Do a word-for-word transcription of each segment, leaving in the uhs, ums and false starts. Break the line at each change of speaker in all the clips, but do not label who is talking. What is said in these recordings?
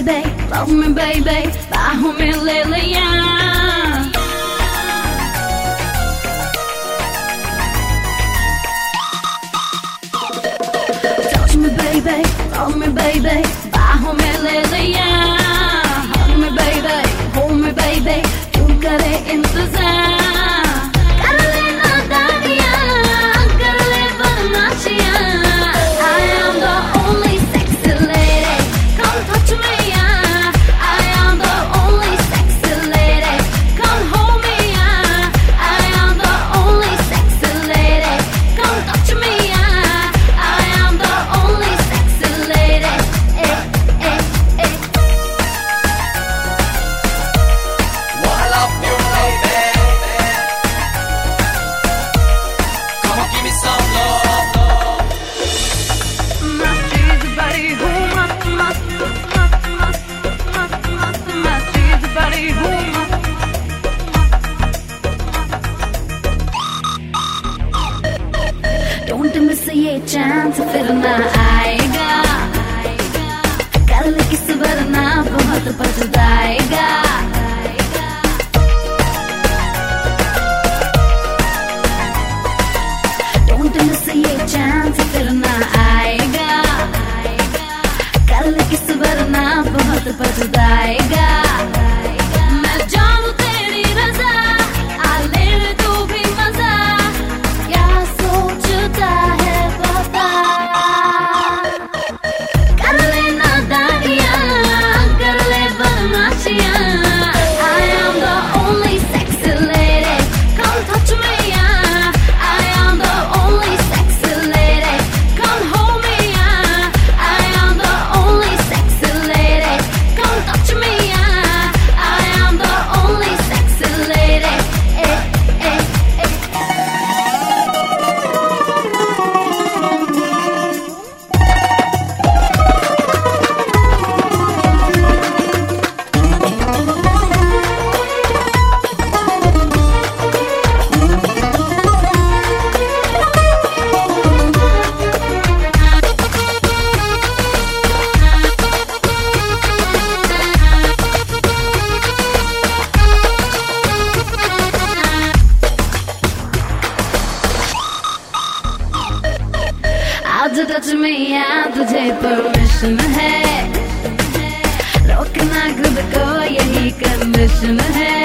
baby, love me baby, बाहों में ले लिया. Touch me baby, love me baby, बाहों में ले लिया. Hug me baby, hold me baby, क्यों करे इंतजार. Don't miss ये chance फिर ना आएगा. कल किस वरना बहुत पछताएगा. Don't miss ये chance फिर ना आएगा. कल किस वरना बहुत पछताएगा. मैं जानू तेरी रज़ा, आ ले तू भी मज़ा. क्या सोचता है बता. कर ले नादानियाँ, कर ले बदमाशियाँ. I am the only sexy lady, come touch me yeah. I am the only sexy lady, come hold me yeah. I am the only sexy lady, come touch me yeah. I am the only sexy lady. Eh, eh, eh. आज टच में यहाँ तुझे permission है. रोकना खुद को यही कंडीशन है.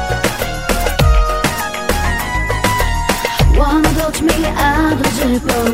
Wanna touch me, आज तुझे